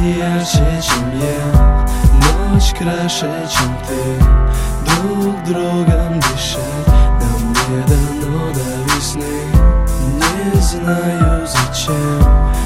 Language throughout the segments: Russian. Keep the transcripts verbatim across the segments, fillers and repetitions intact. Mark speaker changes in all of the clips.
Speaker 1: День ярче, чем я, ночь краше, чем ты. Друг другом дышать нам не дано до весны. Не знаю зачем,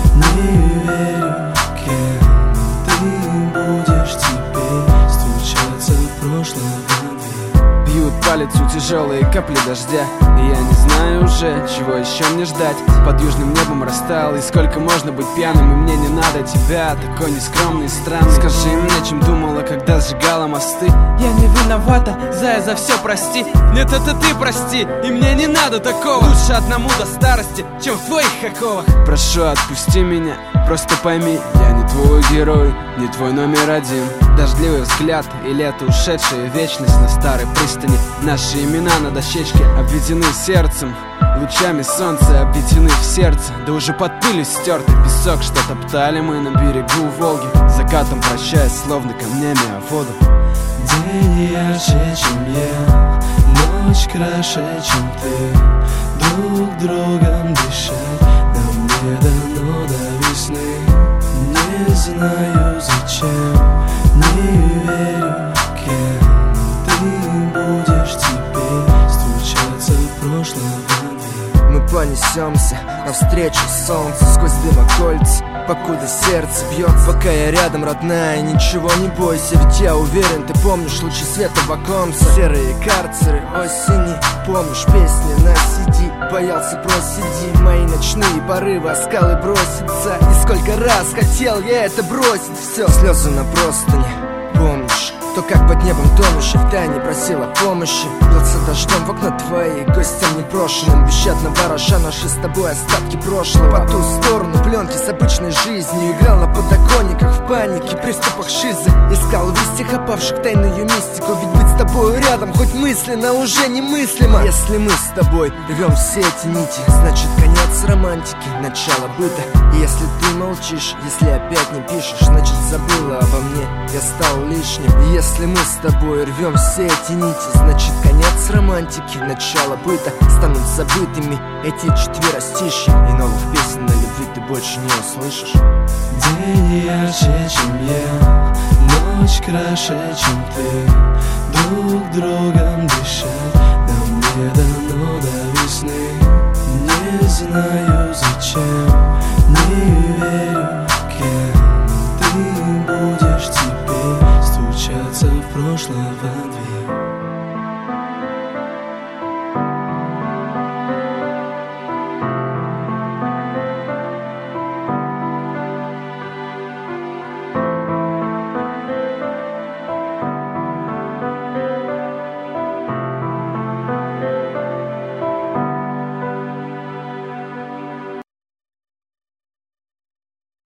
Speaker 1: не верю кем ты будешь теперь стучаться в прошлое в дверь.
Speaker 2: Бьют по лицу тяжелые капли дождя, и я не знаю уже, чего еще мне ждать. Под южным небом растаял, и сколько можно быть пьяным, и мне не надо тебя, такой нескромный и странный. Скажи мне, чем думала, когда сжигала мосты.
Speaker 3: Я не виновата, зая, за все прости. Нет, это ты прости, и мне не надо такого. Лучше одному до старости, чем в твоих оковах.
Speaker 2: Прошу, отпусти меня, просто пойми, я не твой герой, не твой номер один. Дождливый взгляд и лето, ушедшая вечность на старой пристани. Наши имена на дощечке обведены сердцем, лучами солнца объединены в сердце. Да уже под пылью стертый песок, что топтали мы на берегу Волги. Закатом прощаясь, словно камнями о воду.
Speaker 1: День ярче, чем я, ночь краше, чем ты. Друг другом дышать нам не дано до весны. Не знаю зачем, не верю кем ты будешь теперь стучаться в прошлое в дверь.
Speaker 4: Мы понесемся навстречу солнцу сквозь дымокольца, покуда сердце бьет. Пока я рядом, родная, ничего не бойся, ведь я уверен, ты помнишь лучи света в оконце. Серые карцеры осени, помнишь песни на си ди. Боялся просиди мои ночные порывы, о скалы броситься. И сколько раз хотел я это бросить все. Слезы на простыне, помнишь? То, как под небом тонущий втайне просила помощи. Лился дождем в окна твои, гостям непрошенным, бесщадно вороша наши с тобой остатки прошлого. По ту сторону пленки с обычной жизнью, играл на подоконниках в панике, приступах шизы. Искал в листьях опавших тайную мистику, ведь быть с тобой рядом хоть мысленно уже немыслимо. Если мы с тобой рвем все эти нити, значит конец романтики, начало быта. И если ты молчишь, если опять не пишешь, значит забыла обо мне, я стал лишним. И если мы с тобой рвем все эти нити, значит конец романтики, начало быта. Станут забытыми эти четверостишья, и новых песен на любви ты больше не услышишь.
Speaker 1: День ярче, чем я, ночь краше, чем ты. Друг другом дышать нам не дано до весны. Не знаю зачем, не верю кем ты будешь теперь стучаться в прошлое в дверь.